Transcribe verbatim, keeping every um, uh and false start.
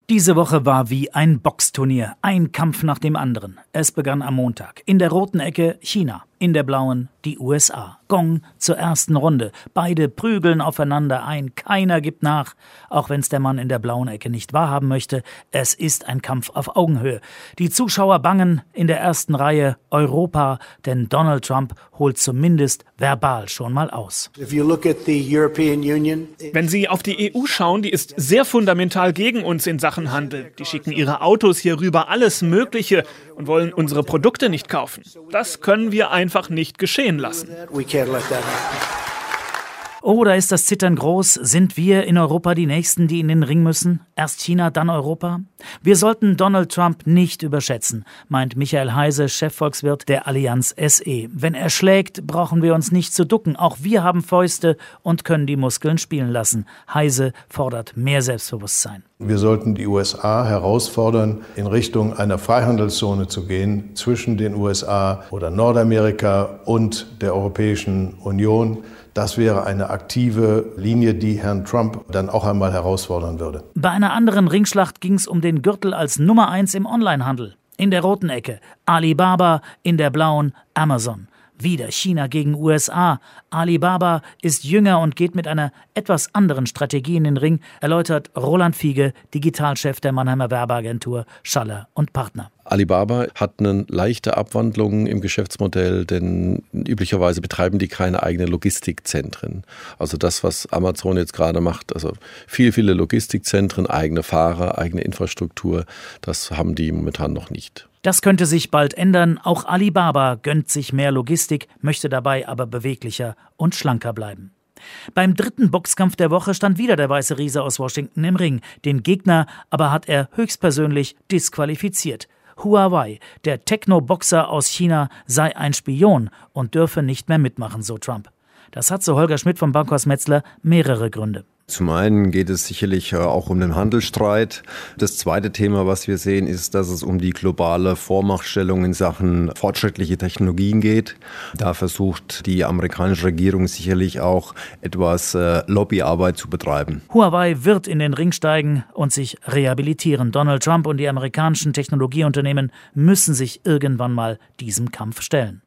Diese Woche war wie ein Boxturnier, ein Kampf nach dem anderen. Es begann am Montag. In der roten Ecke China, in der blauen die U S A. Gong zur ersten Runde. Beide prügeln aufeinander ein, keiner gibt nach. Auch wenn es der Mann in der blauen Ecke nicht wahrhaben möchte, es ist ein Kampf auf Augenhöhe. Die Zuschauer bangen in der ersten Reihe Europa, denn Donald Trump holt zumindest verbal schon mal aus. Wenn Sie auf die E U schauen, die ist sehr fundamental gegen uns in Sachen Handel. Die schicken ihre Autos hier rüber, alles Mögliche, und wollen unsere Produkte nicht kaufen. Das können wir einfach nicht geschehen lassen. Oh, da ist das Zittern groß. Sind wir in Europa die Nächsten, die in den Ring müssen? Erst China, dann Europa? Wir sollten Donald Trump nicht überschätzen, meint Michael Heise, Chefvolkswirt der Allianz S E. Wenn er schlägt, brauchen wir uns nicht zu ducken. Auch wir haben Fäuste und können die Muskeln spielen lassen. Heise fordert mehr Selbstbewusstsein. Wir sollten die U S A herausfordern, in Richtung einer Freihandelszone zu gehen zwischen den U S A oder Nordamerika und der Europäischen Union. Das wäre eine aktive Linie, die Herrn Trump dann auch einmal herausfordern würde. Bei einer anderen Ringschlacht ging es um den Gürtel als Nummer eins im Onlinehandel. In der roten Ecke Alibaba, in der blauen Amazon. Wieder China gegen U S A. Alibaba ist jünger und geht mit einer etwas anderen Strategie in den Ring, erläutert Roland Fiege, Digitalchef der Mannheimer Werbeagentur Schaller und Partner. Alibaba hat eine leichte Abwandlung im Geschäftsmodell, denn üblicherweise betreiben die keine eigenen Logistikzentren. Also das, was Amazon jetzt gerade macht, also viele, viele Logistikzentren, eigene Fahrer, eigene Infrastruktur, das haben die momentan noch nicht. Das könnte sich bald ändern. Auch Alibaba gönnt sich mehr Logistik, möchte dabei aber beweglicher und schlanker bleiben. Beim dritten Boxkampf der Woche stand wieder der weiße Riese aus Washington im Ring. Den Gegner aber hat er höchstpersönlich disqualifiziert. Huawei, der Techno-Boxer aus China, sei ein Spion und dürfe nicht mehr mitmachen, so Trump. Das hat, so Holger Schmidt vom Bankhaus Metzler, mehrere Gründe. Zum einen geht es sicherlich auch um den Handelsstreit. Das zweite Thema, was wir sehen, ist, dass es um die globale Vormachtstellung in Sachen fortschrittliche Technologien geht. Da versucht die amerikanische Regierung sicherlich auch etwas äh, Lobbyarbeit zu betreiben. Huawei wird in den Ring steigen und sich rehabilitieren. Donald Trump und die amerikanischen Technologieunternehmen müssen sich irgendwann mal diesem Kampf stellen.